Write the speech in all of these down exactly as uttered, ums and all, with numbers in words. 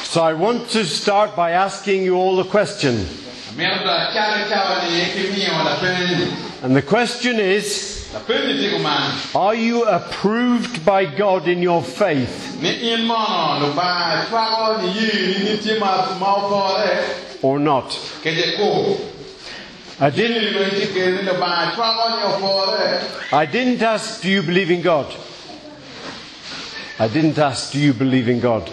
So I want to start by asking you all a question. And the question is, are you approved by God in your faith? Or not? I didn't, I didn't ask, do you believe in God? I didn't ask, do you believe in God?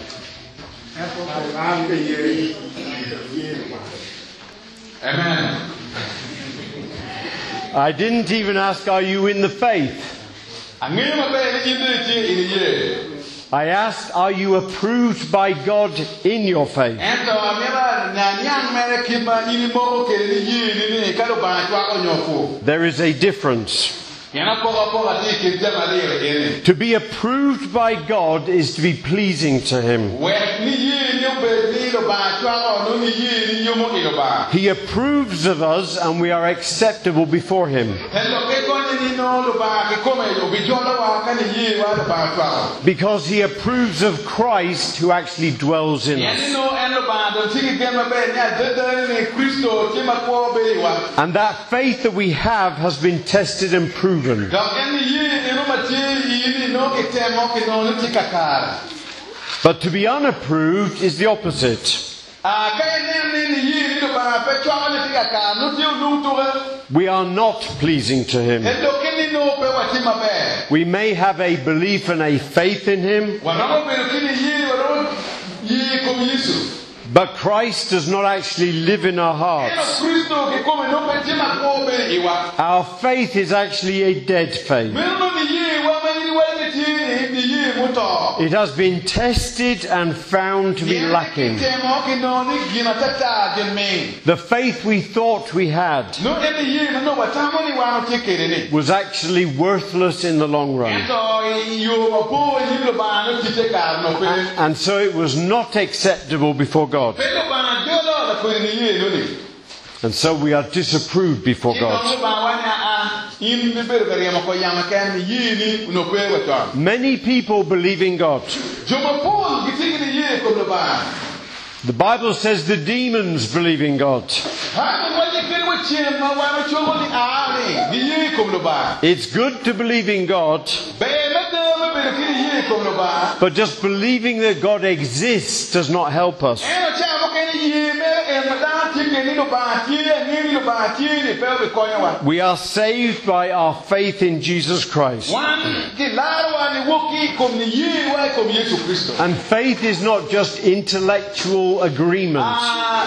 Amen. I didn't even ask, are you in the faith? I asked, are you approved by God in your faith? There is a difference. To be approved by God is to be pleasing to Him. He approves of us and we are acceptable before Him. Because He approves of Christ who actually dwells in us. And that faith that we have has been tested and proven. But to be unapproved is the opposite. We are not pleasing to Him. We may have a belief and a faith in Him, but Christ does not actually live in our hearts. Our faith is actually a dead faith. It has been tested and found to be lacking. The faith we thought we had was actually worthless in the long run. And so it was not acceptable before God. And so we are disapproved before God. Many people believe in God. The Bible says the demons believe in God. It's good to believe in God, but just believing that God exists does not help us. We are saved by our faith in Jesus Christ. And faith is not just intellectual agreement.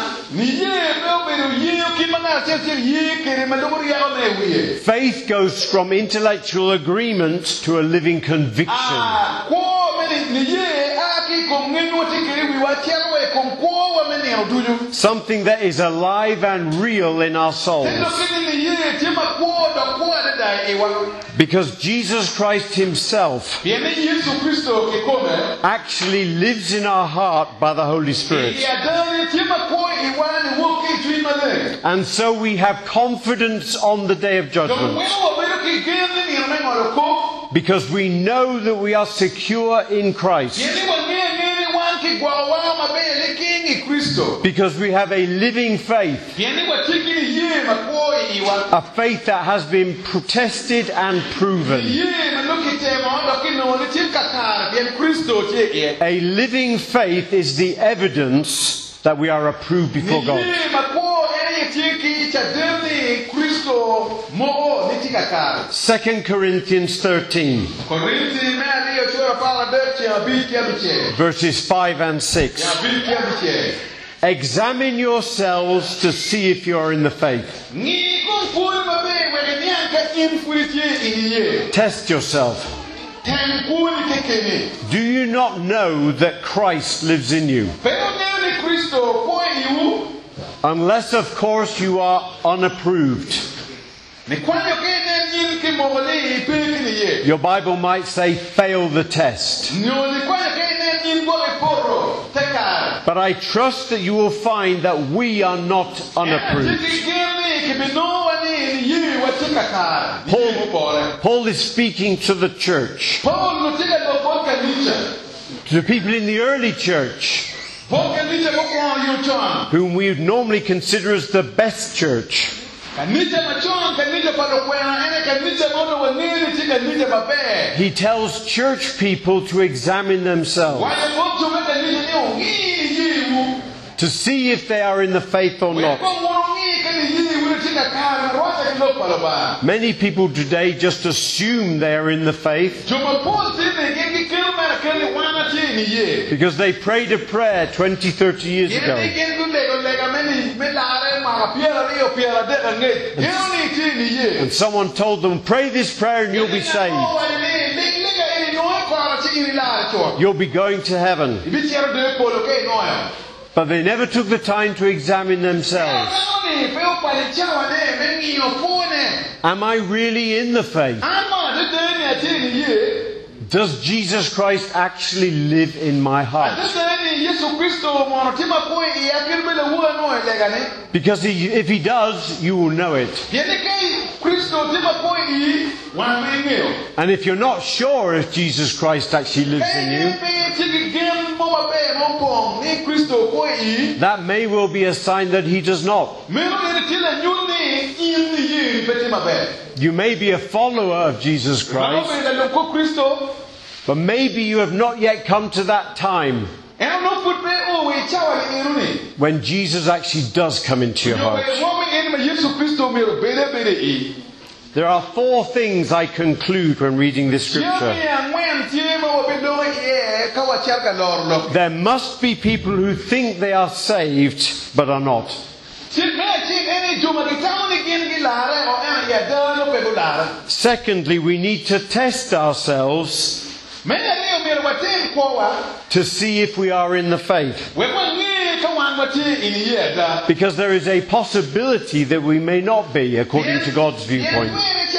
Faith goes from intellectual agreement to a living conviction. Something that is alive and real in our souls. Because Jesus Christ Himself actually lives in our heart by the Holy Spirit. And so we have confidence on the day of judgment. Because we know that we are secure in Christ. Because we have a living faith. A faith that has been tested and proven. A living faith is the evidence that we are approved before God. Second Corinthians thirteen. Verses five and six. Examine yourselves to see if you are in the faith. Test yourself. Do you not know that Christ lives in you? Unless, of course, you are unapproved. Your Bible might say, fail the test. But I trust that you will find that we are not unapproved. Paul, Paul is speaking to the church. To people in the early church. whom we would normally consider as the best church. He tells church people to examine themselves, to see if they are in the faith or not. Many people today just assume they are in the faith because they prayed a prayer twenty, thirty years ago. And someone told them, pray this prayer and you'll be saved. You'll be going to heaven. But they never took the time to examine themselves. Am I really in the faith? Does Jesus Christ actually live in my heart? Because he, if he does, you will know it. And if you're not sure if Jesus Christ actually lives in you, that may well be a sign that he does not. You may be a follower of Jesus Christ, but maybe you have not yet come to that time when Jesus actually does come into your heart. There are four things I conclude when reading this scripture. There must be people who think they are saved but are not. Secondly, we need to test ourselves to see if we are in the faith. Because there is a possibility that we may not be, according to God's viewpoint.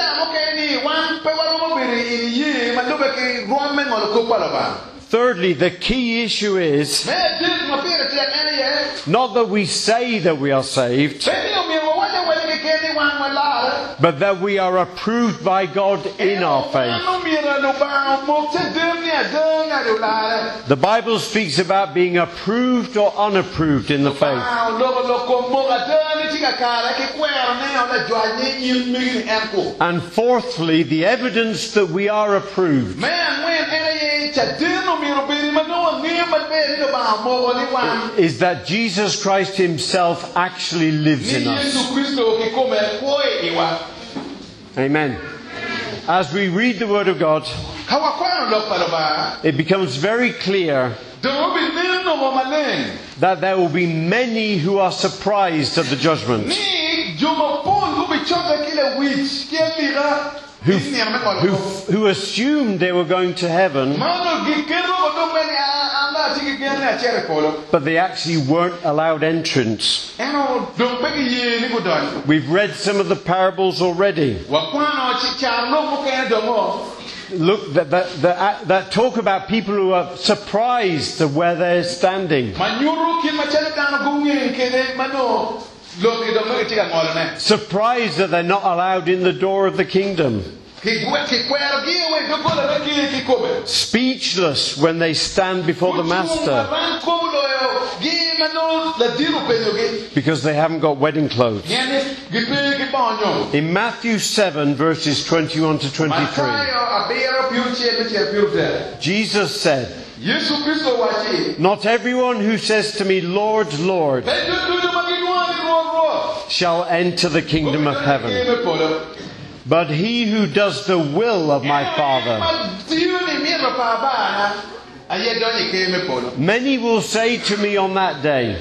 Thirdly, the key issue is not that we say that we are saved, but that we are approved by God in our faith. The Bible speaks about being approved or unapproved in the faith. And fourthly, the evidence that we are approved is that Jesus Christ himself actually lives in us. Amen. As we read the Word of God, it becomes very clear that there will be many who are surprised at the judgment, who, who, who assumed they were going to heaven, but they actually weren't allowed entrance. We've read some of the parables already. Look, that, that, that, that talk about people who are surprised at where they're standing. Surprised that they're not allowed in the door of the kingdom. Speechless when they stand before the Master because they haven't got wedding clothes. In Matthew seven verses twenty-one to twenty-three, Jesus said, "Not everyone who says to me, Lord, Lord, shall enter the kingdom of heaven, but he who does the will of my Father." Many will say to me on that day,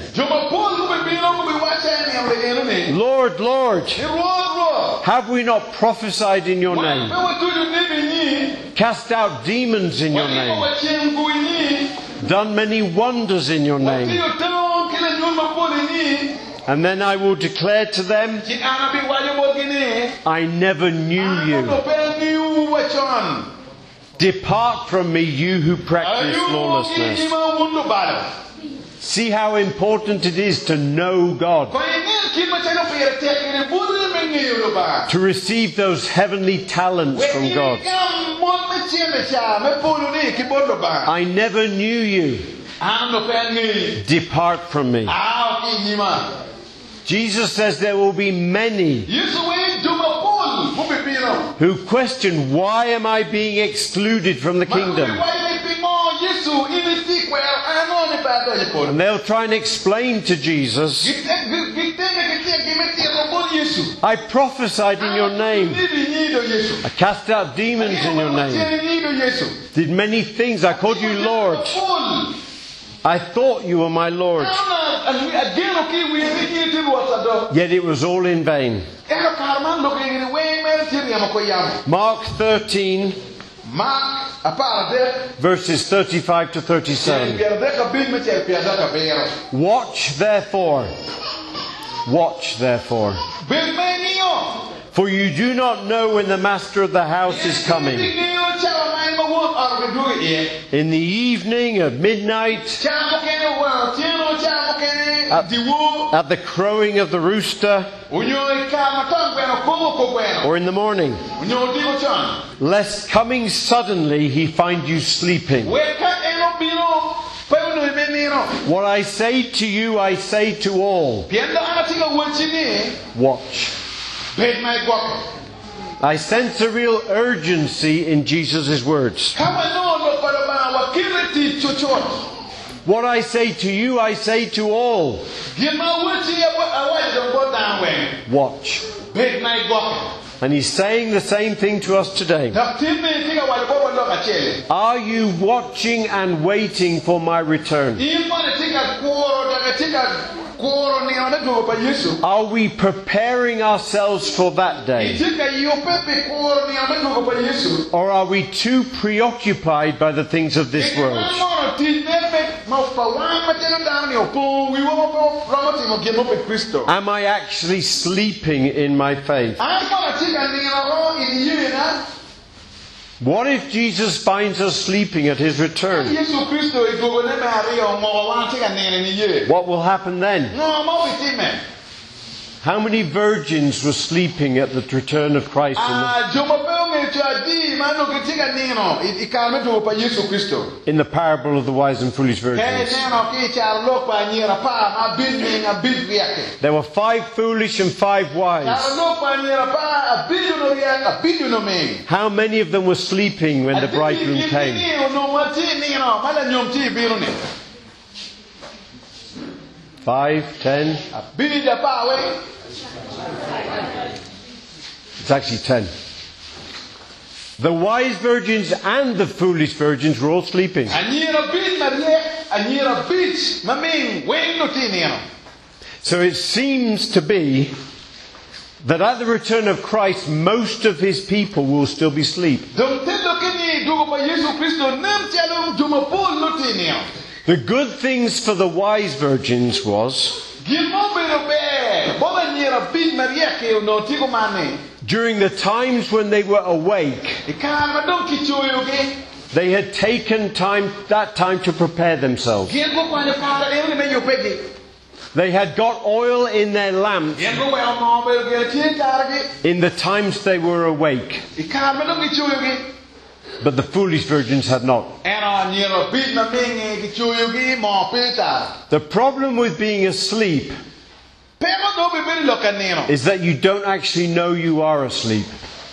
"Lord, Lord, have we not prophesied in your name, cast out demons in your name, done many wonders in your name?" And then I will declare to them, "I never knew you. Depart from me, you who practice lawlessness." See how important it is to know God, to receive those heavenly talents from God. "I never knew you. Depart from me. Jesus says there will be many who question, why am I being excluded from the kingdom? And they'll try and explain to Jesus, I prophesied in your name. I cast out demons in your name. Did many things. I called you Lord. I thought you were my Lord. Yet it was all in vain. Mark thirteen, verses thirty-five to thirty-seven. Watch therefore. Watch therefore. For you do not know when the master of the house is coming. In the evening, at midnight, at, at the crowing of the rooster, or in the morning, lest coming suddenly he find you sleeping. What I say to you, I say to all. Watch. I sense a real urgency in Jesus' words. What I say to you, I say to all. Watch. And he's saying the same thing to us today. Are you watching and waiting for my return? Are we preparing ourselves for that day? Or are we too preoccupied by the things of this world? Am I actually sleeping in my faith? What if Jesus finds us sleeping at his return? What will happen then? How many virgins were sleeping at the return of Christ? In the, in the parable of the wise and foolish virgins. There were five foolish and five wise. How many of them were sleeping when the bridegroom came? Five, ten. It's actually ten. The wise virgins and the foolish virgins were all sleeping. So it seems to be that at the return of Christ, most of his people will still be asleep. The good things for the wise virgins was, during the times when they were awake, they had taken time, that time to prepare themselves. They had got oil in their lamps in the times they were awake. But the foolish virgins had not. The problem with being asleep is that you don't actually know you are asleep.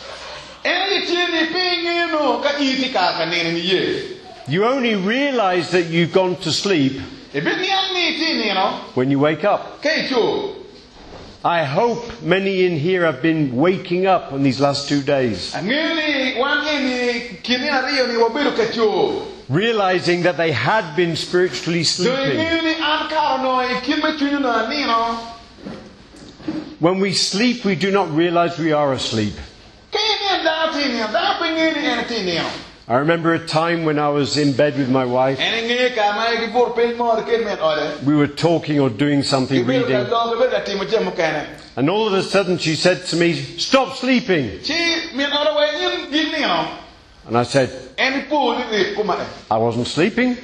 You only realize that you've gone to sleep when you wake up. I hope many in here have been waking up in these last two days, realizing that they had been spiritually sleeping. When we sleep, we do not realize we are asleep. I remember a time when I was in bed with my wife. We were talking or doing something, reading. And all of a sudden she said to me, "Stop sleeping." And I said, "I wasn't sleeping."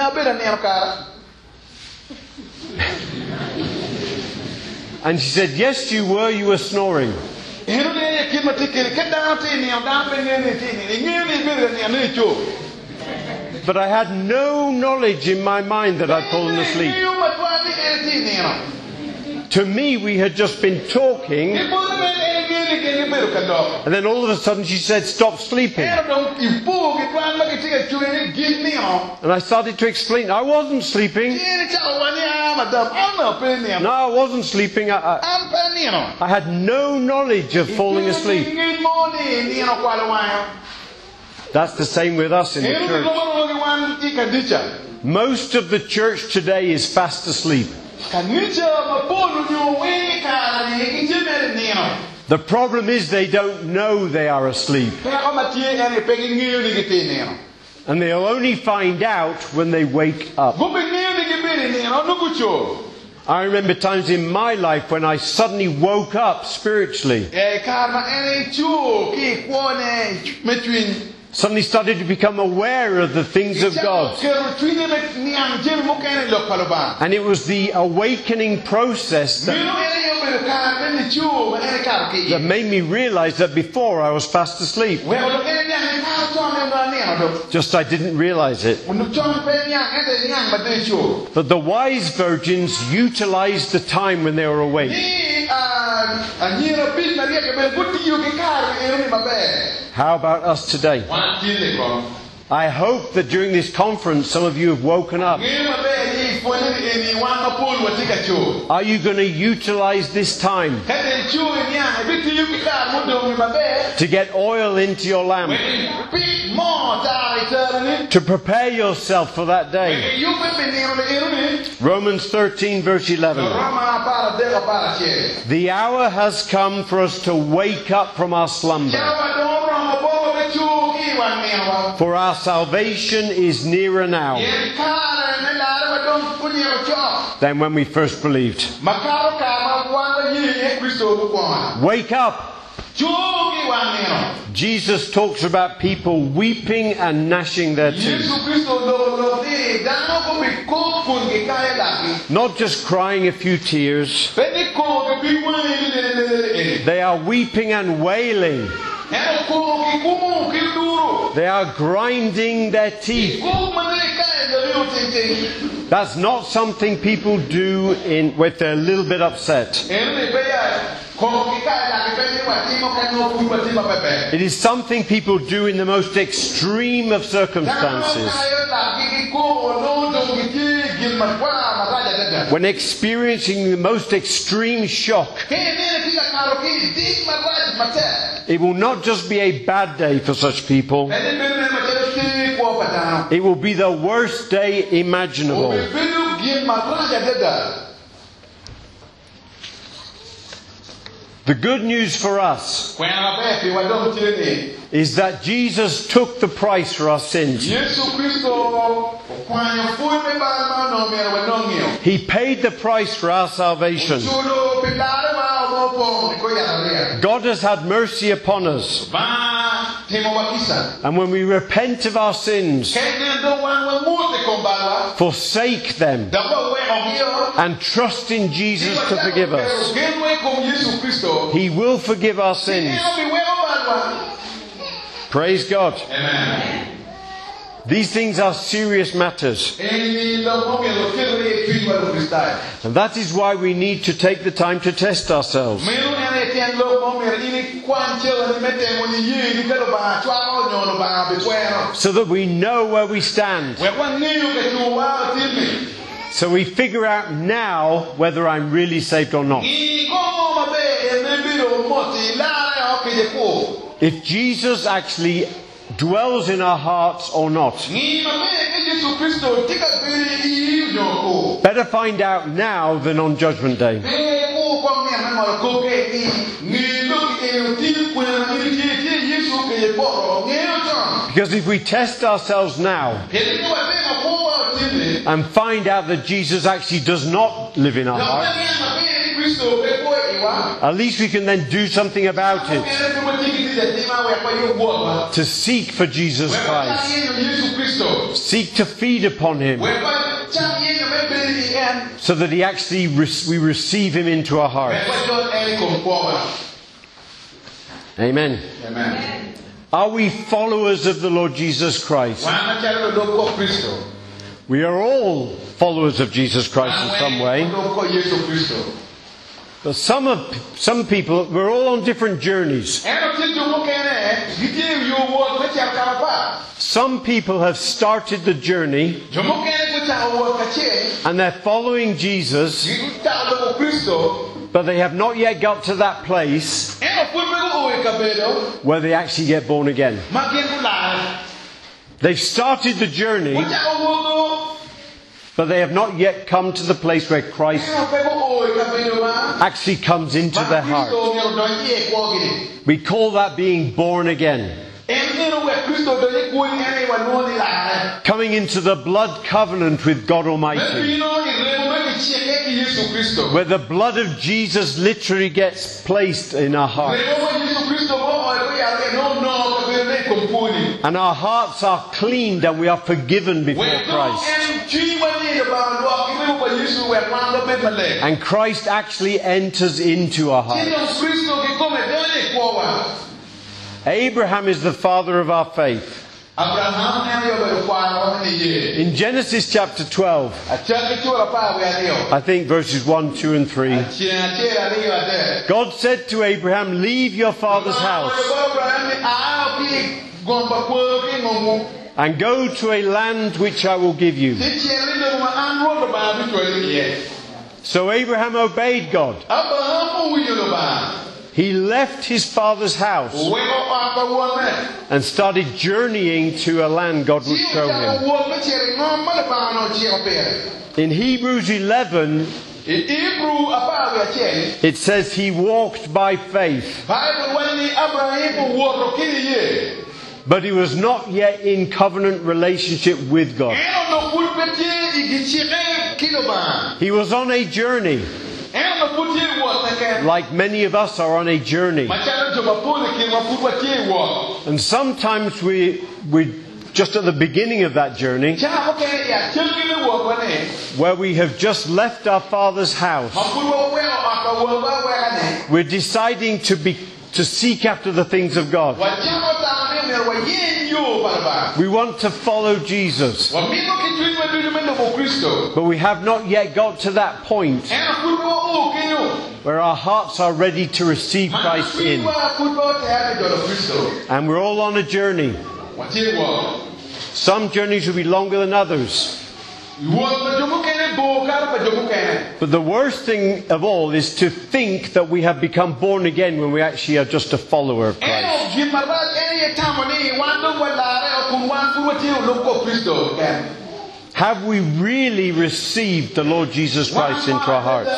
And she said, "Yes, you were. You were snoring." But I had no knowledge in my mind that I'd fallen asleep. To me, we had just been talking, and then all of a sudden she said, "Stop sleeping." And I started to explain, I wasn't sleeping. No, I wasn't sleeping. I, I, I had no knowledge of falling asleep. That's the same with us in the church. Most of the church today is fast asleep. The problem is they don't know they are asleep. And they'll only find out when they wake up. I remember times in my life when I suddenly woke up spiritually. Suddenly started to become aware of the things of God. And it was the awakening process that, that made me realize that before I was fast asleep. Just I didn't realize it. But the wise virgins utilized the time when they were awake. How about us today? I hope that during this conference some of you have woken up. Are you going to utilize this time to get oil into your lamp? To prepare yourself for that day? Romans thirteen verse eleven. The hour has come for us to wake up from our slumber. For our salvation is nearer now than when we first believed. Wake up! Jesus talks about people weeping and gnashing their teeth. Not just crying a few tears. They are weeping and wailing. They are grinding their teeth. That's not something people do in with a little bit upset. It is something people do in the most extreme of circumstances. When experiencing the most extreme shock. It will not just be a bad day for such people. It will be the worst day imaginable. The good news for us is that Jesus took the price for our sins. He paid the price for our salvation. God has had mercy upon us. And when we repent of our sins, forsake them, and trust in Jesus to forgive us, He will forgive our sins. Praise God. Amen. These things are serious matters. And that is why we need to take the time to test ourselves. So that we know where we stand. So we figure out now whether I'm really saved or not. If Jesus actually dwells in our hearts or not. Better find out now than on Judgment Day. Because if we test ourselves now and find out that Jesus actually does not live in our hearts, at least we can then do something about it. To seek for Jesus Christ. Seek to feed upon Him. So that He actually we receive Him into our hearts. Amen. Amen. Are we followers of the Lord Jesus Christ? wana chalo doko Kristo. We are all followers of Jesus Christ in some way. Doko Yesu Kristo. But some of some people, we're all on different journeys. Eno titu mukene, gidi yo wo mecha karapa. Some people have started the journey Jomukene kuta wo kache. and they're following Jesus, Gita doko Kristo. but they have not yet got to that place Eno fulbego o kabedo. where they actually get born again. Makengula. They've started the journey, Kuta wo but they have not yet come to the place where Christ eno pego o kabedo ba. actually comes into their heart. We call that being born again. Coming into the blood covenant with God Almighty, where the blood of Jesus literally gets placed in our heart. And our hearts are cleaned and we are forgiven before Christ. And Christ actually enters into our hearts. Abraham is the father of our faith. In Genesis chapter twelve, I think verses one, two and three, God said to Abraham, leave your father's house and go to a land which I will give you. So Abraham obeyed God. He left his father's house and started journeying to a land God would show him. In Hebrews eleven, it says he walked by faith, but he was not yet in covenant relationship with God. He was on a journey, like many of us are on a journey. And sometimes we, we just at the beginning of that journey, where we have just left our father's house, we're deciding to be to seek after the things of God. We want to follow Jesus, but we have not yet got to that point where our hearts are ready to receive Christ in. And we're all on a journey. Some journeys will be longer than others. But the worst thing of all is to think that we have become born again when we actually are just a follower of Christ. Have we really received the Lord Jesus Christ into our hearts?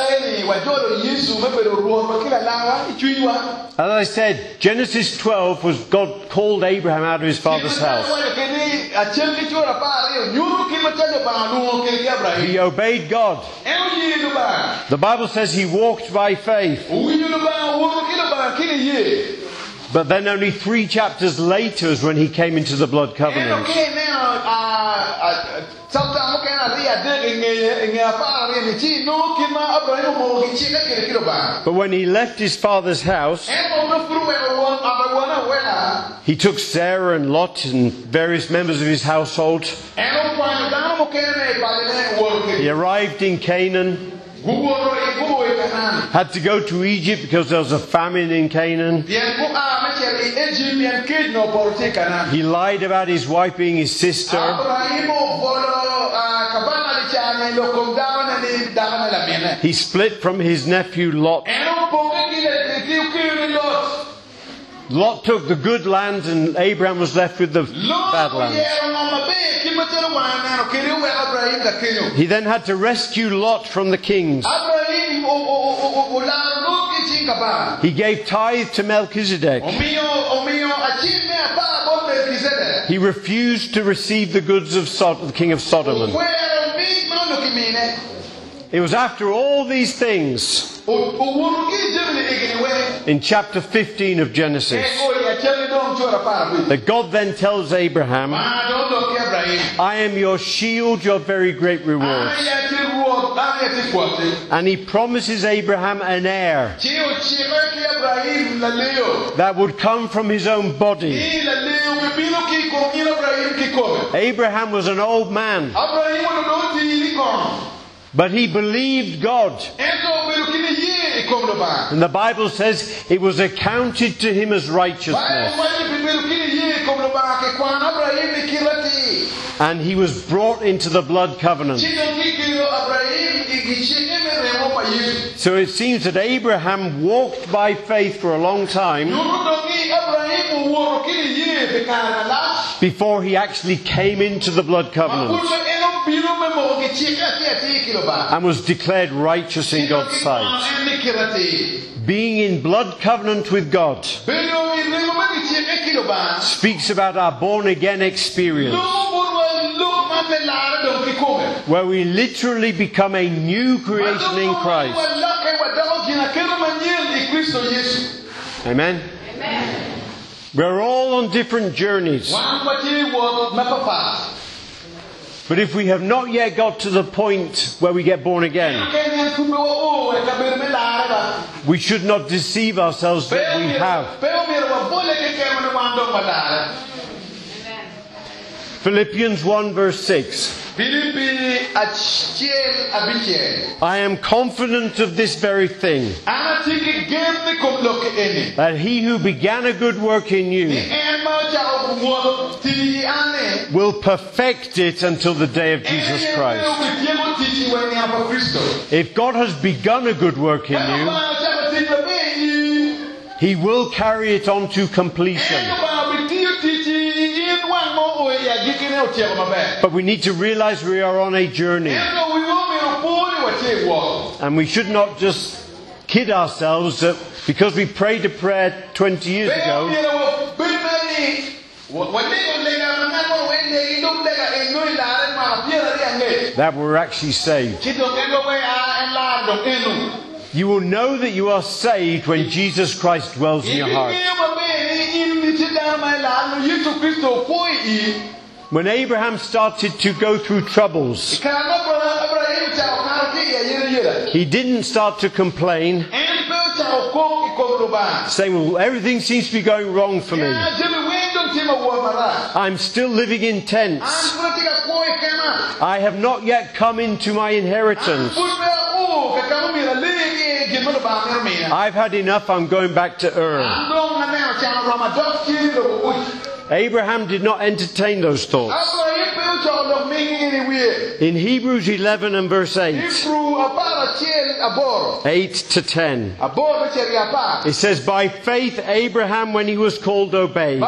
As I said, Genesis twelve was God called Abraham out of his father's house. He obeyed God. The Bible says he walked by faith. But then only three chapters later is when he came into the blood covenant. But when he left his father's house, he took Sarah and Lot and various members of his household. He arrived in Canaan. Had to go to Egypt because there was a famine in Canaan. He lied about his wife being his sister. He split from his nephew Lot. Lot took the good land and Abraham was left with the bad land. He then had to rescue Lot from the kings. He gave tithe to Melchizedek. He refused to receive the goods of Sod- the king of Sodom. It was after all these things, in chapter fifteen of Genesis, that God then tells Abraham, I am your shield, your very great reward. And he promises Abraham an heir. Ibrahim la leo. that would come from his own body. I la leo me bilo ki ko ni Ibrahim ki ko. Abraham was an old man, Ibrahim no do ti ni ko. but he believed God. Ento bilo ki ni ye ko do ba. And the Bible says it was accounted to him as Ba righteousness. mo ni bilo ki ni ye ko do ba ke kwa Ibrahim ni kirati. And he was brought into the blood covenant. Chino ki ki Ibrahim ki chike me remo pa Yesu. So it seems that Abraham walked by faith for a long time Yo do ki Ibrahim wo ki ni ye be ka la. before he actually came into the blood covenant and was declared righteous in God's sight. Being in blood covenant with God speaks about our born again experience, where we literally become a new creation in Christ. Amen? We're all on different journeys. But if we have not yet got to the point where we get born again, we should not deceive ourselves that we have. Philippians one verse six. I am confident of this very thing, that he who began a good work in you will perfect it until the day of Jesus Christ. If God has begun a good work in you, he will carry it on to completion. But we need to realize we are on a journey. And we should not just kid ourselves that because we prayed a prayer twenty years ago, that we're actually saved. You will know that you are saved when Jesus Christ dwells in your heart. When Abraham started to go through troubles, he didn't start to complain, saying, well, everything seems to be going wrong for me. I'm still living in tents. I have not yet come into my inheritance. I've had enough, I'm going back to Ur. Abraham did not entertain those thoughts. In Hebrews eleven and verse eight, eight to ten, it says, by faith Abraham, when he was called, obeyed,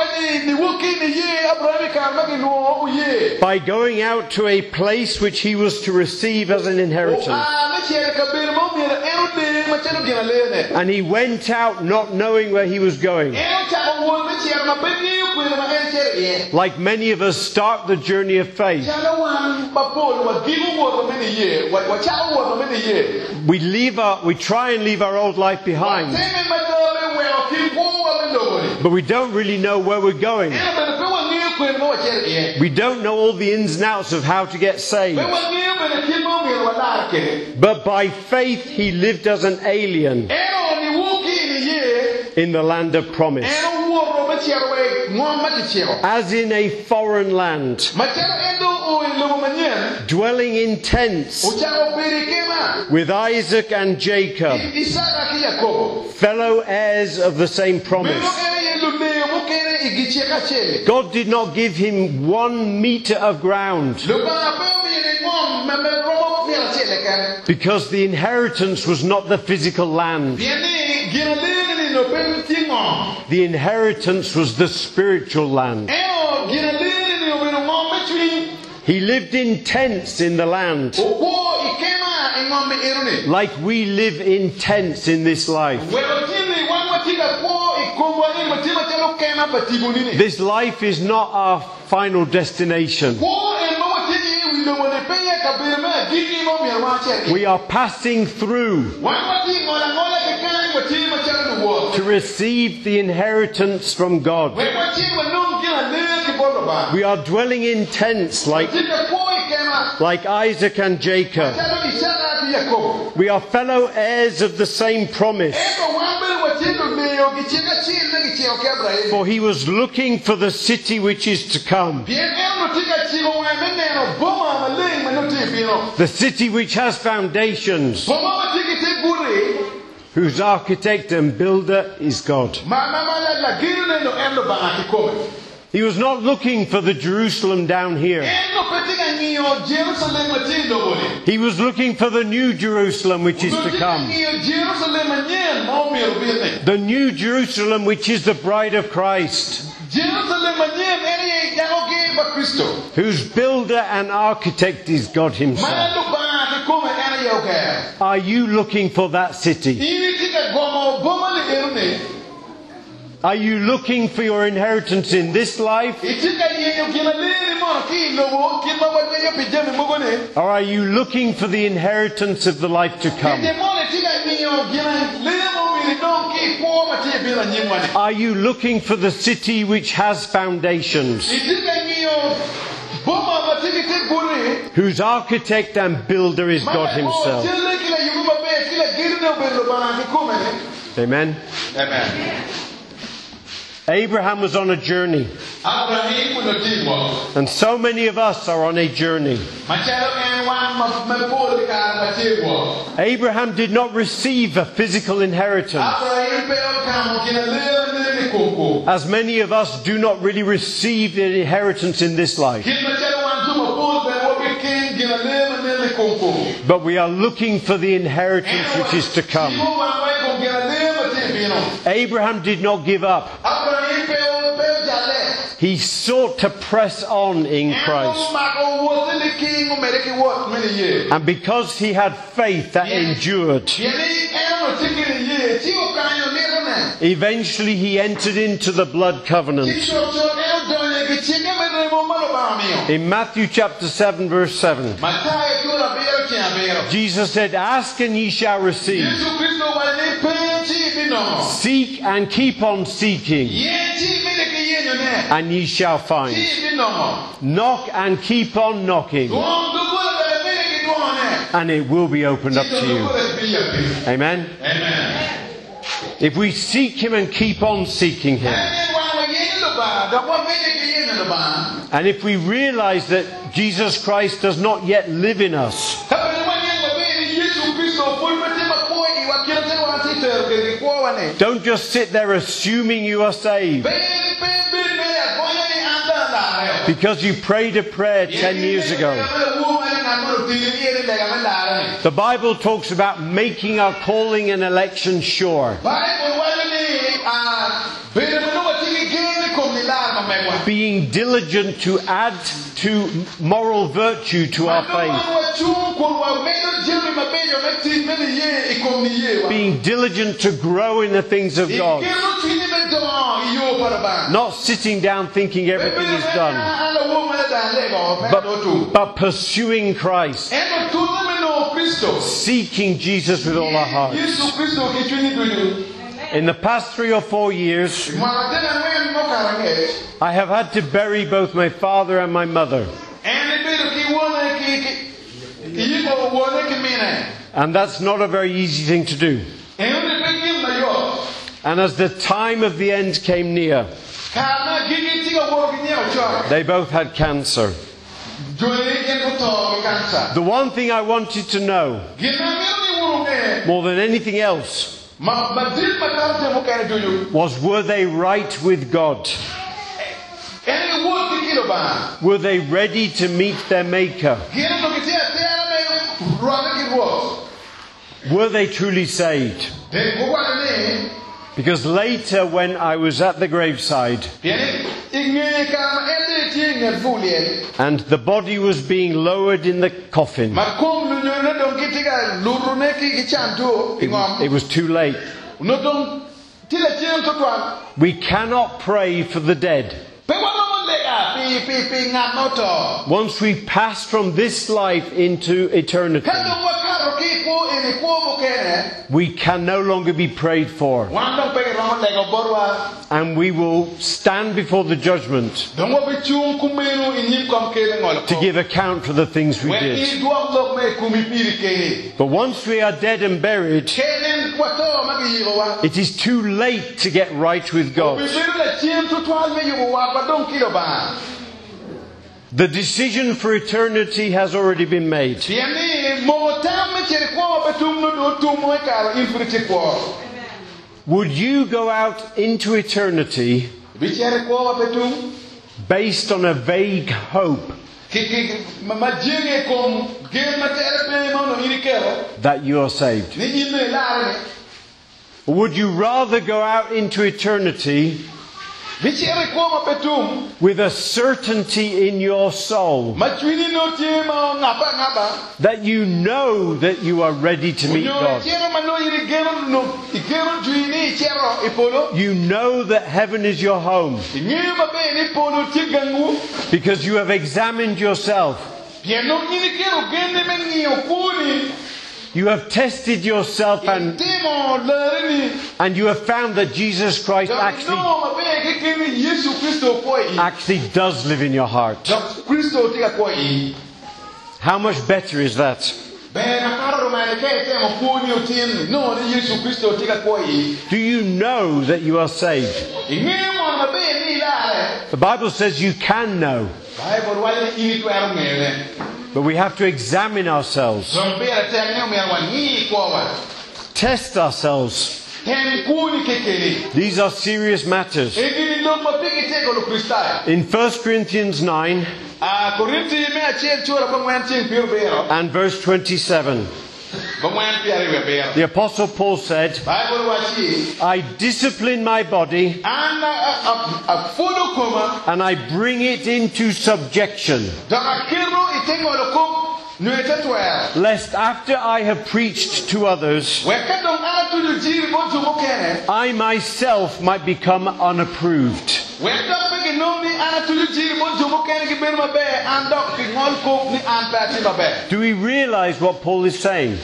by going out to a place which he was to receive as an inheritance. And he went out not knowing where he was going. Like many of us start the journey of faith, we leave our, we try and leave our old life behind, but we don't really know where we're going. We don't know all the ins and outs of how to get saved. But by faith he lived as an alien in the land of promise, as in a foreign land, dwelling in tents with Isaac and Jacob, fellow heirs of the same promise. God did not give him one meter of ground, because the inheritance was not the physical land. The inheritance was the spiritual land. He lived in tents in the land, like we live in tents in this life. This life is not our final destination. We are passing through to receive the inheritance from God. We are dwelling in tents like, like Isaac and Jacob. We are fellow heirs of the same promise. For he was looking for the city which is to come, the city which has foundations, whose architect and builder is God. He was not looking for the Jerusalem down here. He was looking for the new Jerusalem which is to come. The new Jerusalem which is the bride of Christ, whose builder and architect is God himself. Are you looking for that city? Are you looking for your inheritance in this life? Or are you looking for the inheritance of the life to come? Are you looking for the city which has foundations, whose architect and builder is God himself? Amen. Amen. Abraham was on a journey, and so many of us are on a journey. Abraham did not receive a physical inheritance, as many of us do not really receive the inheritance in this life. But we are looking for the inheritance which is to come. Abraham did not give up. He sought to press on in Christ. And because he had faith that endured, eventually he entered into the blood covenant. In Matthew chapter seven verse seven, Jesus said, "Ask and ye shall receive. Seek and keep on seeking, and ye shall find. Knock and keep on knocking, and it will be opened up to you." Amen? Amen. If we seek him and keep on seeking him, and if we realize that Jesus Christ does not yet live in us, don't just sit there assuming you are saved because you prayed a prayer ten years ago. The Bible talks about making our calling and election sure, being diligent to add to moral virtue to our faith, being diligent to grow in the things of God, not sitting down thinking everything is done, but, but pursuing Christ, seeking Jesus with all our hearts. In the past three or four years, I have had to bury both my father and my mother. And that's not a very easy thing to do. And as the time of the end came near, they both had cancer. The one thing I wanted to know, more than anything else, was, were they right with God? Were they ready to meet their Maker? Were they truly saved? Because later, when I was at the graveside and the body was being lowered in the coffin, it, it was too late. We cannot pray for the dead. Once we pass from this life into eternity, we can no longer be prayed for. and we will stand before the judgment to give account for the things we did. But once we are dead and buried, it is too late to get right with God. The decision for eternity has already been made. Would you go out into eternity based on a vague hope that you are saved? Or would you rather go out into eternity with a certainty in your soul that you know that you are ready to meet God? You know that heaven is your home because you have examined yourself. You have tested yourself and, and you have found that Jesus Christ actually, actually does live in your heart. How much better is that? Do you know that you are saved? The Bible says you can know. But we have to examine ourselves. Test ourselves. These are serious matters. In First Corinthians nine and verse twenty-seven, the Apostle Paul said, I discipline my body and I bring it into subjection, lest after I have preached to others, I myself might become unapproved. Do we realize what Paul is saying?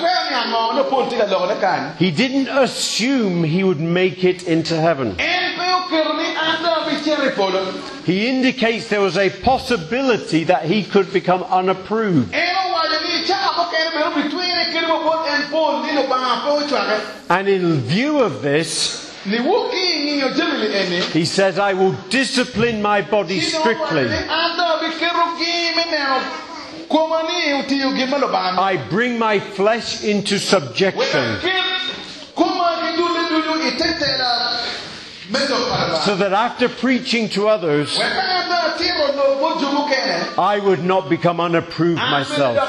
He didn't assume he would make it into heaven. He indicates there was a possibility that he could become unapproved. And in view of this, he says, I will discipline my body strictly. I bring my flesh into subjection, so that after preaching to others, I would not become unapproved myself.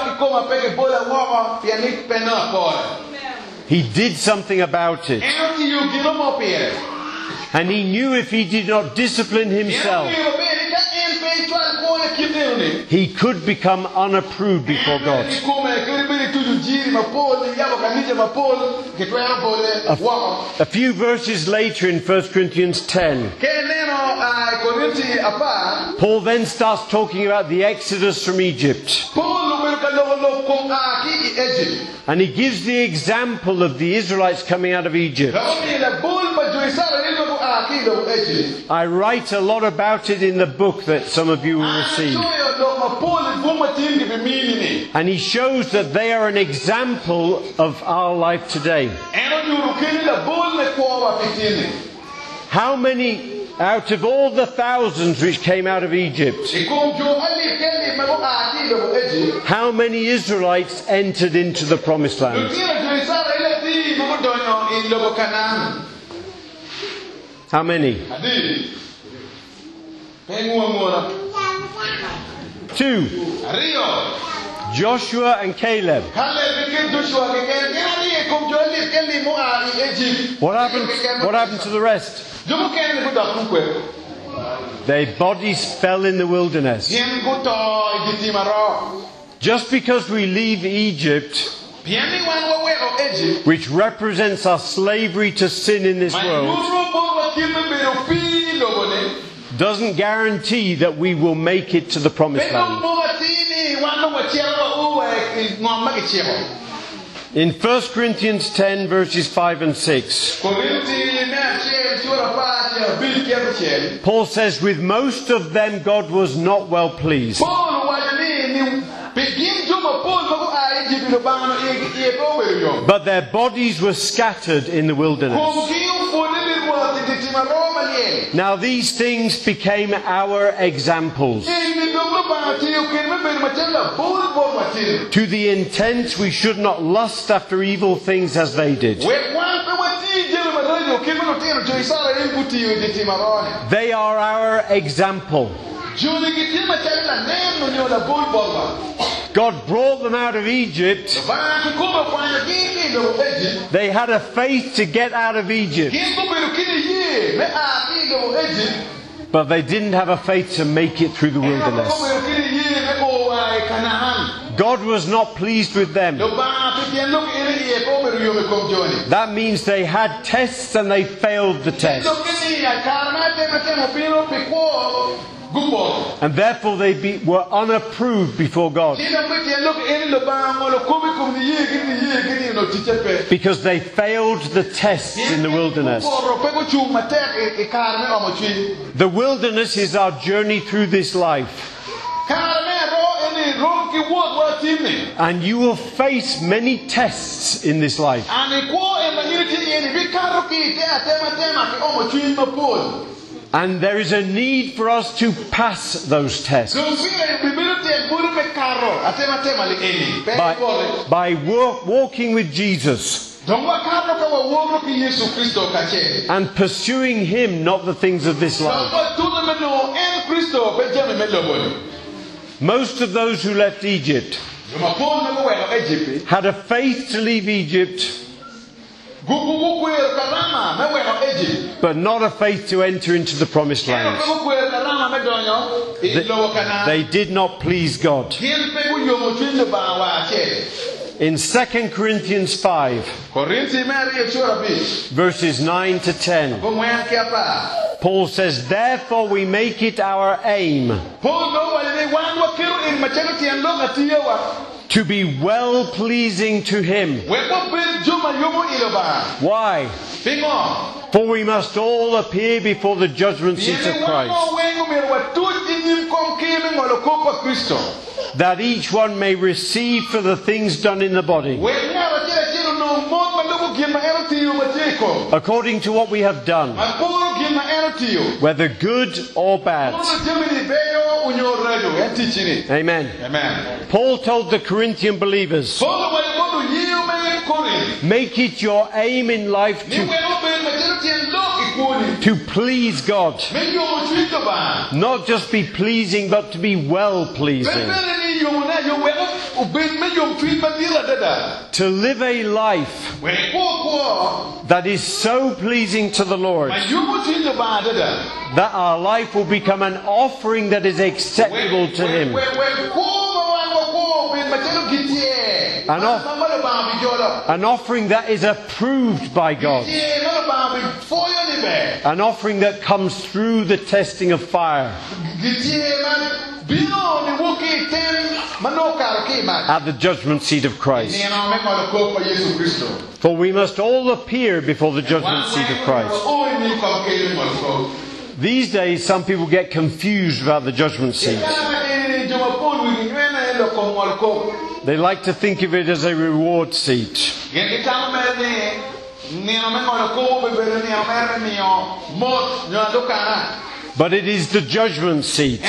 He did something about it. And he knew if he did not discipline himself, he could become unapproved before God. A, a few verses later in First Corinthians ten, Paul then starts talking about the exodus from Egypt. And he gives the example of the Israelites coming out of Egypt. I write a lot about it in the book that some of you will receive. And he shows that they are an example of our life today. How many out of all the thousands which came out of Egypt, how many Israelites entered into the promised land? How many? Two. Joshua and Caleb. What happened? What happened to the rest? Their bodies fell in the wilderness. Just because we leave Egypt, which represents our slavery to sin in this world, doesn't guarantee that we will make it to the promised land. In First Corinthians ten, verses five and six, Paul says, with most of them God was not well pleased. But their bodies were scattered in the wilderness. Now these things became our examples, to the intent we should not lust after evil things as they did. They are our example. God brought them out of Egypt. They had a faith to get out of Egypt, but they didn't have a faith to make it through the wilderness. God was not pleased with them. That means they had tests and they failed the tests. And therefore they be, were unapproved before God, because they failed the tests in the wilderness. The wilderness is our journey through this life. And you will face many tests in this life. And there is a need for us to pass those tests by, by walk, walking with Jesus and pursuing Him, not the things of this life. Most of those who left Egypt had a faith to leave Egypt, but not a faith to enter into the promised land. They, they did not please God. In Second Corinthians five, verses nine to ten, Paul says, therefore we make it our aim to be well pleasing to Him. Why? For we must all appear before the judgment seat of Christ, that each one may receive for the things done in the body, according to what we have done, whether good or bad. Amen. Amen. Paul told the Corinthian believers, make it your aim in life to, to please God. Not just be pleasing, but to be well pleasing. To live a life that is so pleasing to the Lord that our life will become an offering that is acceptable to Him. An, off- an offering that is approved by God. An offering that comes through the testing of fire at the judgment seat of Christ. For we must all appear before the judgment seat of Christ. These days some people get confused about the judgment seat. They like to think of it as a reward seat. But it is the judgment seat,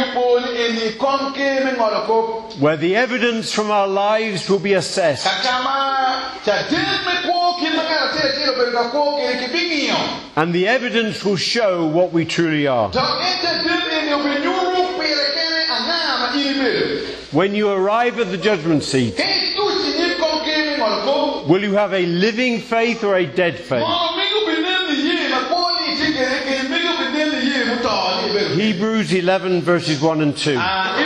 where the evidence from our lives will be assessed. And the evidence will show what we truly are. When you arrive at the judgment seat, will you have a living faith or a dead faith? Hebrews eleven verses one and two.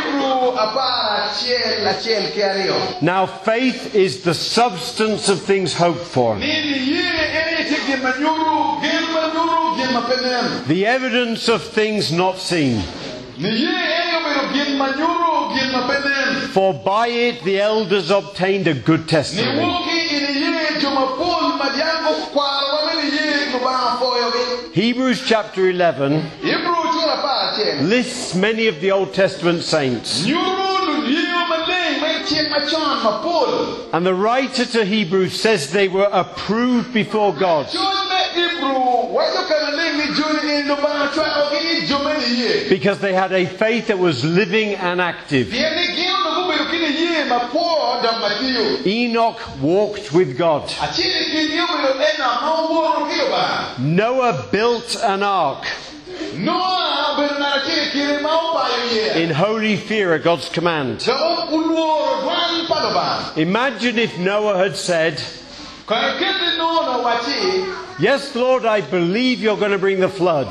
Now faith is the substance of things hoped for, the evidence of things not seen. For by it the elders obtained a good testimony. Hebrews chapter eleven lists many of the Old Testament saints. And the writer to Hebrews says they were approved before God. Because they had a faith that was living and active. Enoch walked with God. Noah built an ark in holy fear at God's command. Imagine if Noah had said, "Yes, Lord, I believe you're going to bring the flood.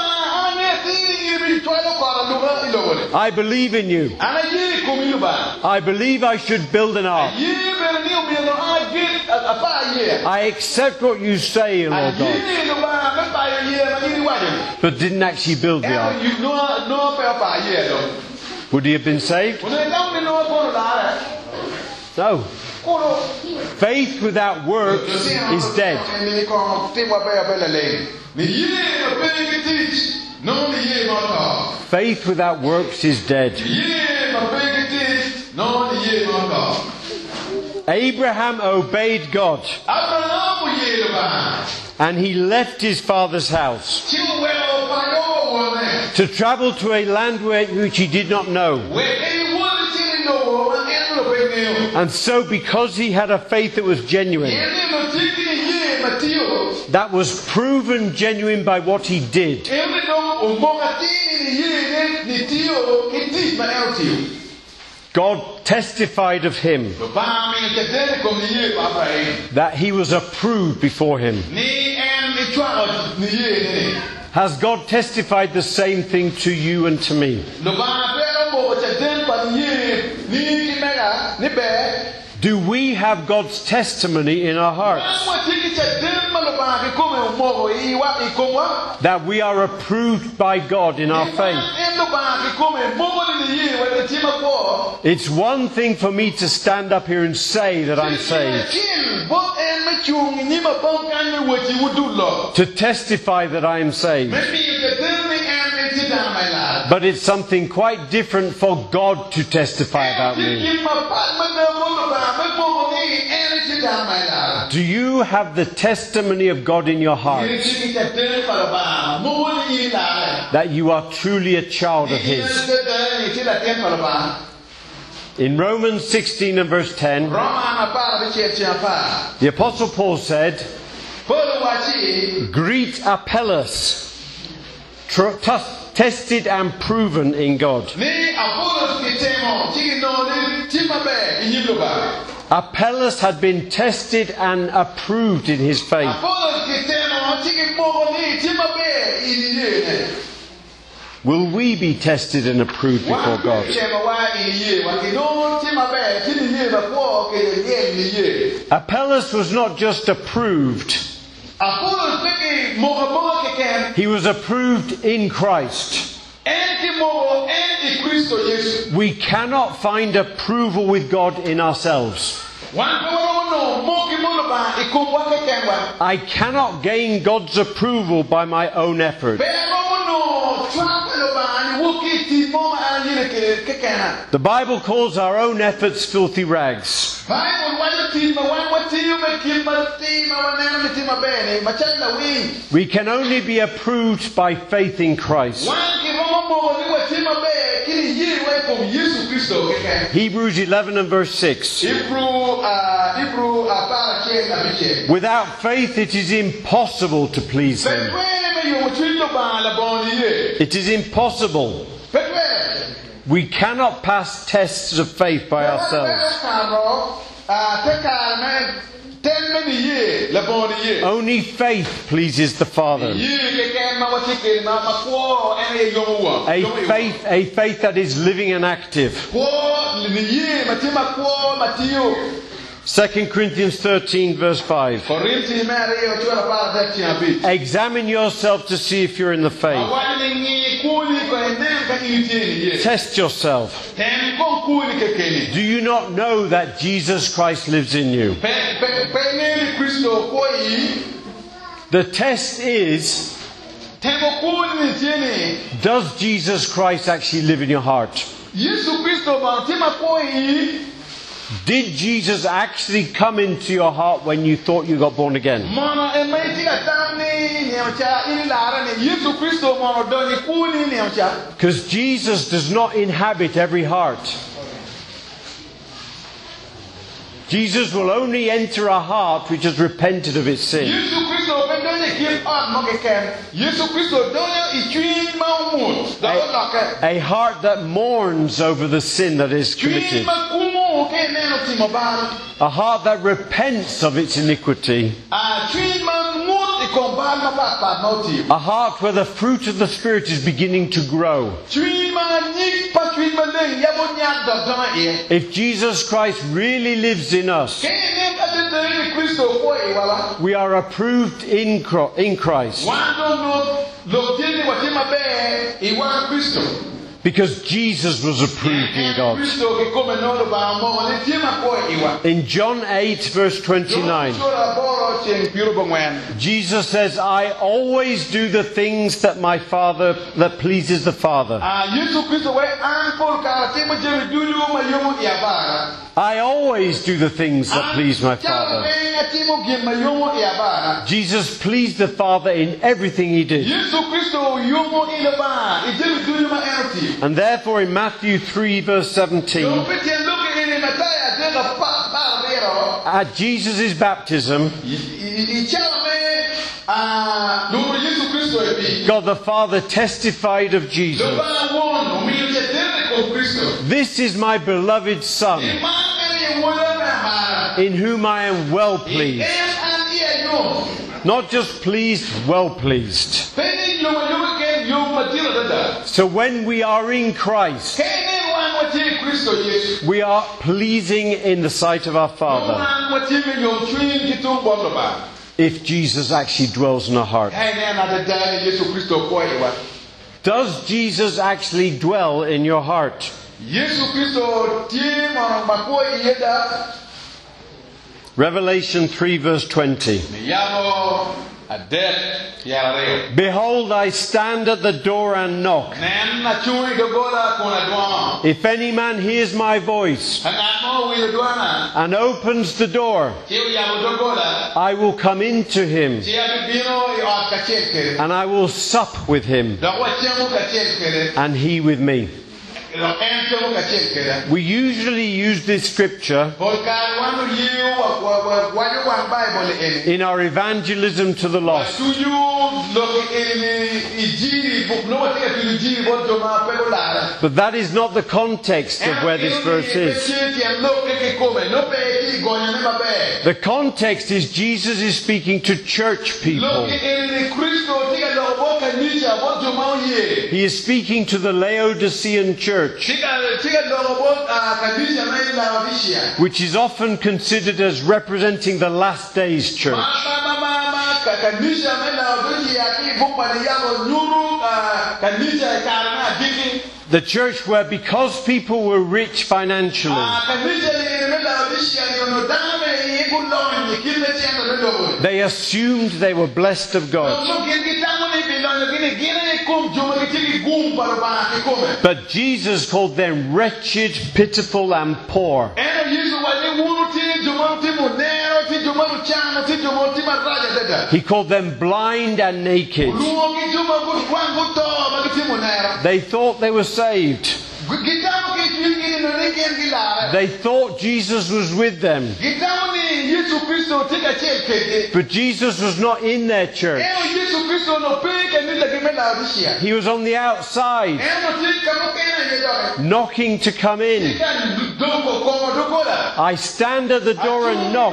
I believe in you. I believe I should build an ark. I accept what you say, Lord God." But didn't actually build the ark. Would he have been saved? No. Faith without works is dead. Faith without works is dead. Abraham obeyed God, and he left his father's house to travel to a land which he did not know. And so, because he had a faith that was genuine, that was proven genuine by what he did, God testified of him that he was approved before him. Has God testified the same thing to you and to me? Do we have God's testimony in our hearts that we are approved by God in our faith? It's one thing for me to stand up here and say that I'm saved, to testify that I am saved. But it's something quite different for God to testify about me. Do you have the testimony of God in your heart that you are truly a child of His? In Romans sixteen and verse ten, the Apostle Paul said, "Greet Apelles, tr- t- tested and proven in God." Apelles had been tested and approved in his faith. Will we be tested and approved before God? Apelles was not just approved. He was approved in Christ. We cannot find approval with God in ourselves. I cannot gain God's approval by my own effort. The Bible calls our own efforts filthy rags. We can only be approved by faith in Christ. Hebrews eleven and verse six. Without faith it is impossible to please Him. It is impossible. We cannot pass tests of faith by ourselves. Only faith pleases the Father. A faith, a faith that is living and active. Second Corinthians thirteen verse five. Examine yourself to see if you're in the faith. Test yourself. ku ni kekeni. Do you not know that Jesus Christ lives in you? Pe pe pe ni Kristo ko yi. The test is, Tembo ku ni tieni. does Jesus Christ actually live in your heart? Yesu Kristo ba tema ko yi. Did Jesus actually come into your heart when you thought you got born again? Mana e mai ti ka tam ni niamcha ili lara ni Yesu Kristo mo do ni ku ni niamcha. Because Jesus does not inhabit every heart. Jesus will only enter a heart which has repented of its sin. Yesu Kristo be do ni kim ot mo ke ken. Yesu Kristo do ni i twin ma umut. Da o la ke. A heart that mourns over the sin that is Twin committed. ma kumo ke ne no ti mo ba. A heart that repents of its iniquity. Ah twin ma mut i kon ba ma ba pa no ti. A heart where the fruit of the Spirit is beginning to grow. Twin ma ni pa twin ma le ya bo nya do do e. If Jesus Christ really lives in us, Ke ne ka de de Kristo ko e wala. we are approved in Cro- in Christ. Wando no lo tiene wa ti ma be i wa Kristo. Because Jesus was approved in God. Kristo ke come no ba mo le ti ma ko e wa. In John eight verse twenty-nine, Jesus says, I always do the things that my Father, that pleases the Father. I always do the things that please my Father. Jesus pleased the Father in everything he did. And therefore in Matthew three verse seventeen, at Jesus' baptism, God the Father testified of Jesus. This is my beloved Son, in whom I am well pleased. Not just pleased, well pleased. So when we are in Christ, we are pleasing in the sight of our Father. If Jesus actually dwells in our heart. Does Jesus actually dwell in your heart? Revelation three verse twenty. Behold, I stand at the door and knock. If any man hears my voice and opens the door, I will come into him and I will sup with him and he with me. We usually use this scripture in our evangelism to the lost. But that is not the context of where this verse is. The context is Jesus is speaking to church people. He is speaking to the Laodicean church, which is often considered as representing the last days church. The church where, because people were rich financially, they assumed they were blessed of God. But Jesus called them wretched, pitiful, and poor. He called them blind and naked. They thought they were saved. They thought Jesus was with them. But Jesus was not in their church. He was on the outside, knocking to come in. I stand at the door and knock.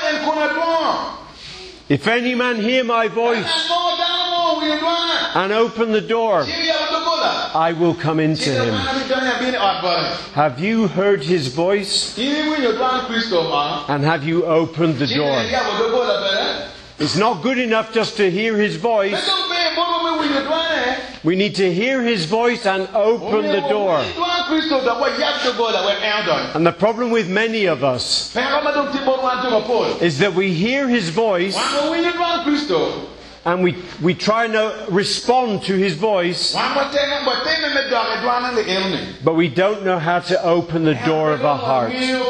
If any man hear my voice and open the door, I will come into him. Have you heard his voice? And have you opened the door? It's not good enough just to hear his voice. We need to hear his voice and open the door. Kristo da wa yap to go la we eldon. And the problem with many of us Pe ka ma dong ti bon wan to Paul. is that we hear his voice Wan we ni wan Kristo. and we, we try to respond to his voice, Wan ba te na ba te na me do ga dwan le elne. but we don't know how to open the door of our heart.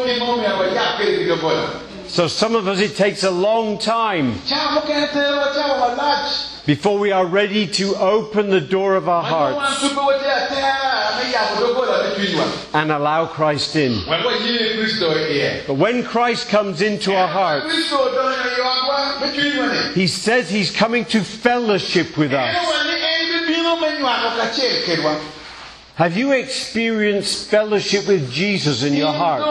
So some of us, it takes a long time before we are ready to open the door of our hearts and allow Christ in. But when Christ comes into our hearts, he says he's coming to fellowship with us. Have you experienced fellowship with Jesus in your heart?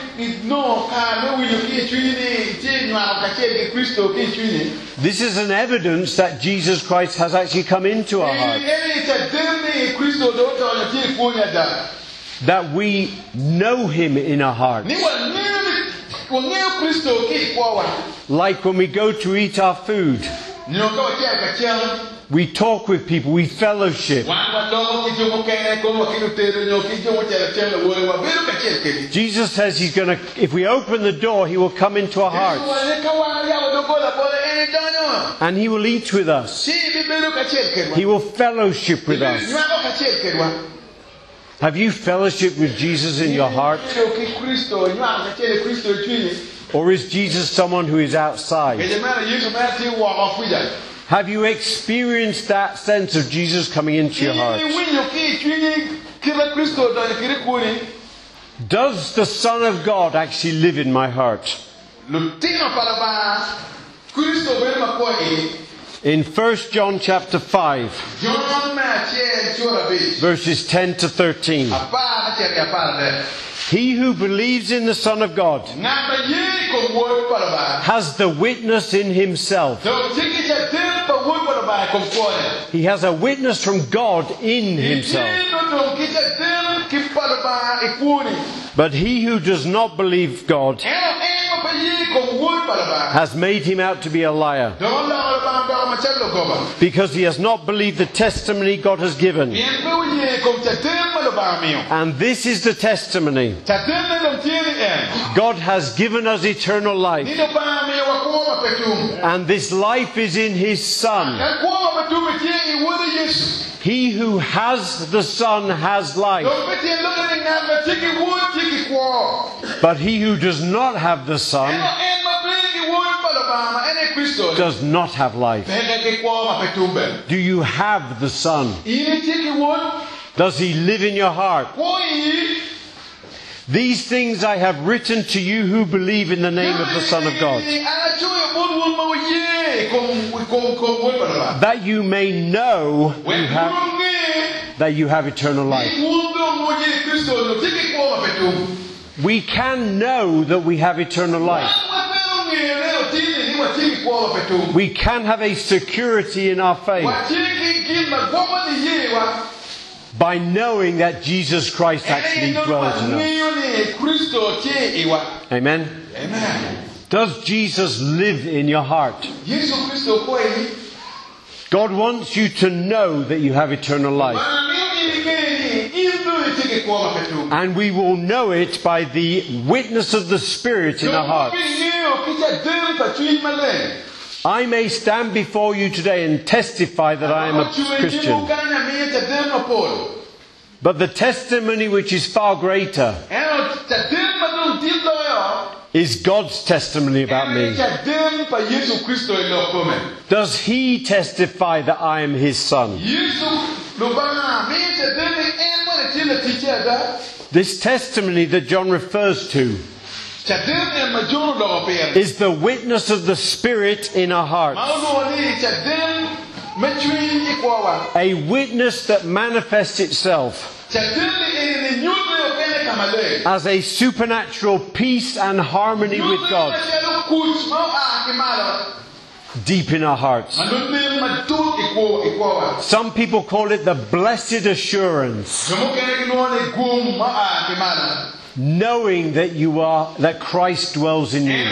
This is an evidence that Jesus Christ has actually come into our heart. That we know him in our hearts. Like when we go to eat our food. We talk with people, we fellowship. Jesus says he's going to, if we open the door, he will come into our hearts. And he will eat with us. He will fellowship with us. Have you fellowship with Jesus in your heart? Or is Jesus someone who is outside? Have you experienced that sense of Jesus coming into your heart? Does the Son of God actually live in my heart? In First John chapter five, verses ten to thirteen. He who believes in the Son of God has the witness in himself. He has a witness from God in himself. But he who does not believe God has made him out to be a liar, because he has not believed the testimony God has given. And this is the testimony: God has given us eternal life, and this life is in his Son. He who has the Son has life, but he who does not have the Son does not have life. Do you have the Son? Does he live in your heart? These things I have written to you who believe in the name of the Son of God, that you may know you have, that you have eternal life. We can know that we have eternal life. We can have a security in our faith by knowing that Jesus Christ actually dwells in us. Amen? Amen. Does Jesus live in your heart? God wants you to know that you have eternal life. And we will know it by the witness of the Spirit in our hearts. I may stand before you today and testify that I am a Christian. But the testimony which is far greater is God's testimony about me. Does he testify that I am his Son? This testimony that John refers to is the witness of the Spirit in our hearts. A witness that manifests itself as a supernatural peace and harmony with God deep in our hearts. Some people call it the blessed assurance, knowing that you are, that Christ dwells in you,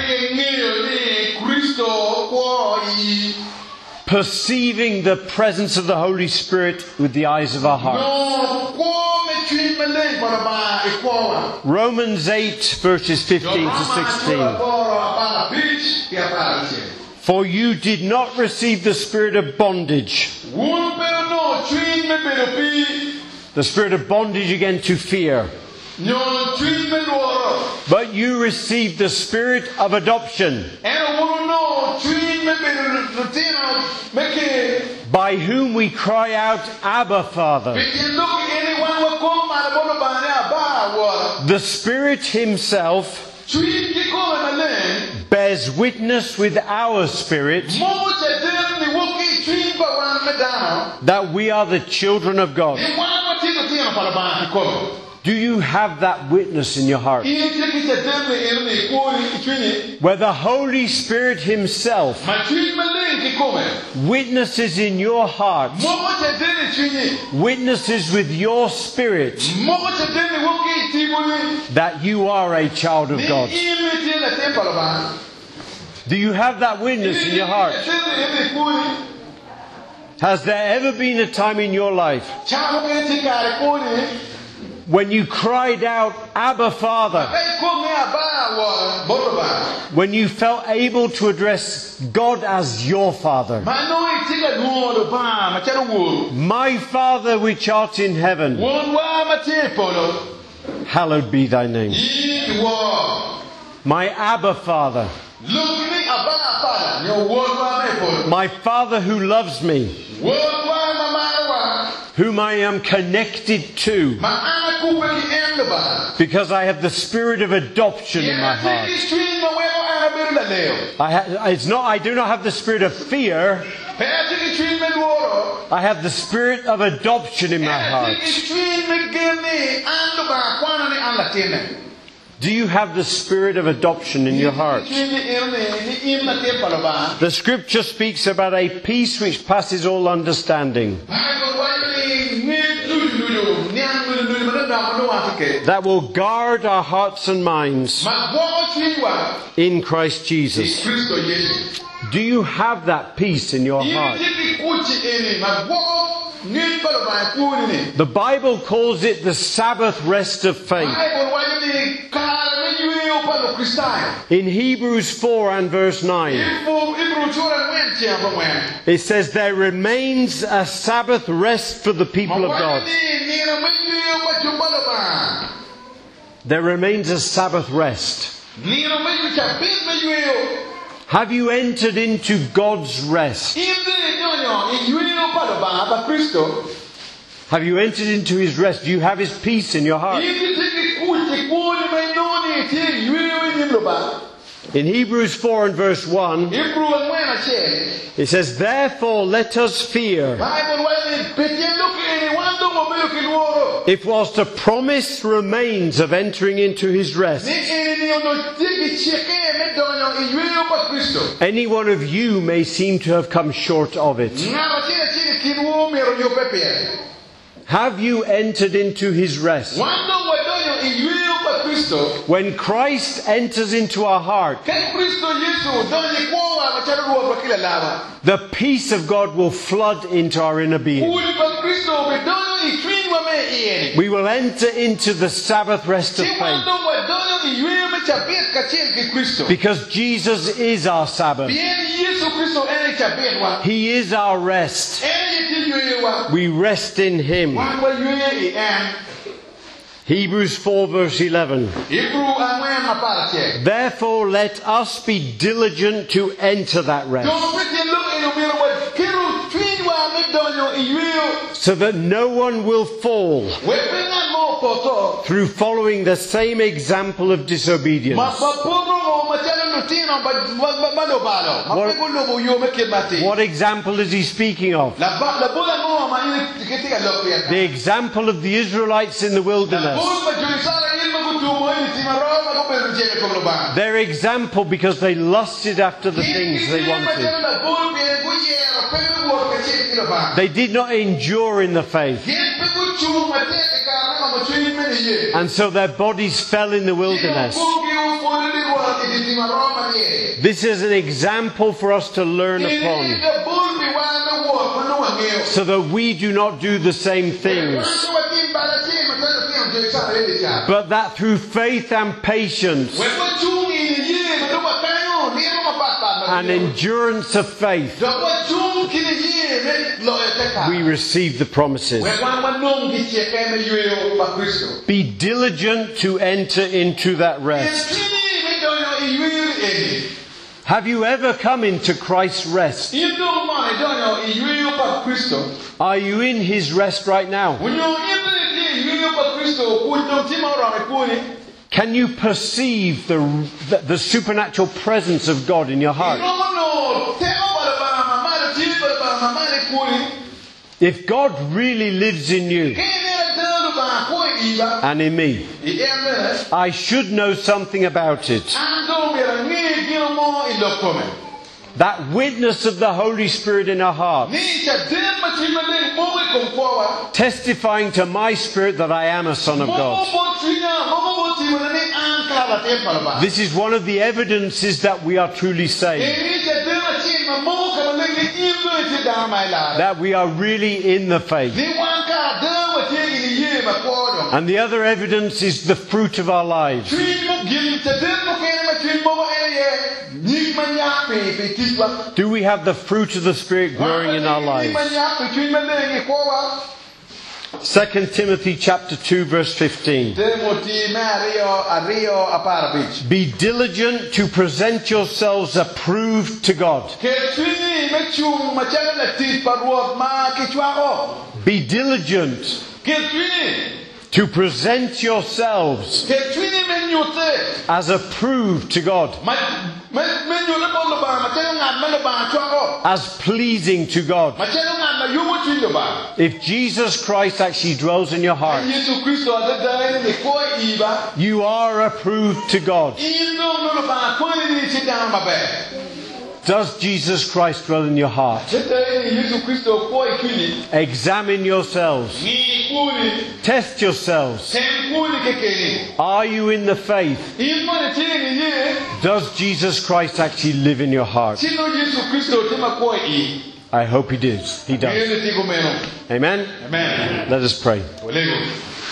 perceiving the presence of the Holy Spirit with the eyes of our heart. chuny maleng para ba ikowa. Romans eight, verses fifteen to sixteen. For you did not receive the spirit of bondage, the spirit of bondage again to fear, but you received the spirit of adoption, by whom we cry out, Abba, Father. The Spirit Himself bears witness with our spirit that we are the children of God. Do you have that witness in your heart? Where the Holy Spirit Himself witnesses in your heart, witnesses with your spirit that you are a child of God. Do you have that witness in your heart? Has there ever been a time in your life when you cried out, Abba, Father? When you felt able to address God as your Father? My Father which art in heaven, hallowed be thy name. My Abba Father, my Father who loves me, whom I am connected to, because I have the spirit of adoption in my heart. I, ha- it's not, I do not have the spirit of fear. I have the spirit of adoption in my heart. Do you have the spirit of adoption in your heart? The scripture speaks about a peace which passes all understanding, that will guard our hearts and minds in Christ Jesus. Do you have that peace in your heart? The Bible calls it the Sabbath rest of faith. In Hebrews four and verse nine, it says, there remains a Sabbath rest for the people of God. There remains a Sabbath rest. Have you entered into God's rest? Have you entered into His rest? Do you have His peace in your heart? In Hebrews four and verse one, it says, therefore let us fear, if whilst a promise remains of entering into His rest, any one of you may seem to have come short of it. Have you entered into His rest? When Christ enters into our heart, the peace of God will flood into our inner being. We will enter into the Sabbath rest of faith, because Jesus is our Sabbath. He is our rest. We rest in Him. Hebrews four verse eleven. Therefore let us be diligent to enter that rest, so that no one will fall through following the same example of disobedience. What, what example is he speaking of? The example of the Israelites in the wilderness. Their example because they lusted after the things they wanted. They did not endure in the faith, and so their bodies fell in the wilderness. This is an example for us to learn upon, so that we do not do the same things. je sa le cha. but that through faith and patience We ko chung ni ye ma do ba ka yo ni ma pa pa. and endurance of faith, Do ko chung ki ni ye me lo e ka. we receive the promises. We wan wan nong ki che ka me yo pa Kristo. Be diligent to enter into that rest. Have you ever come into Christ's rest? Are you in His rest right now? Can you perceive the, the, the supernatural presence of God in your heart? If God really lives in you and in me, I should know something about it. That witness of the Holy Spirit in our heart, testifying to my spirit that I am a son of God. This is one of the evidences that we are truly saved. That we are really in the faith. And the other evidence is the fruit of our lives. Do we have the fruit of the Spirit growing in our lives? Second Timothy chapter two verse fifteen. Be diligent to present yourselves approved to God. Be diligent to present yourselves as approved to God, as pleasing to God. If Jesus Christ actually dwells in your heart, you are approved to God. Does Jesus Christ dwell in your heart? Examine yourselves. Test yourselves. Are you in the faith? Does Jesus Christ actually live in your heart? I hope He does. He does. Amen? Amen. Let us pray. Amen.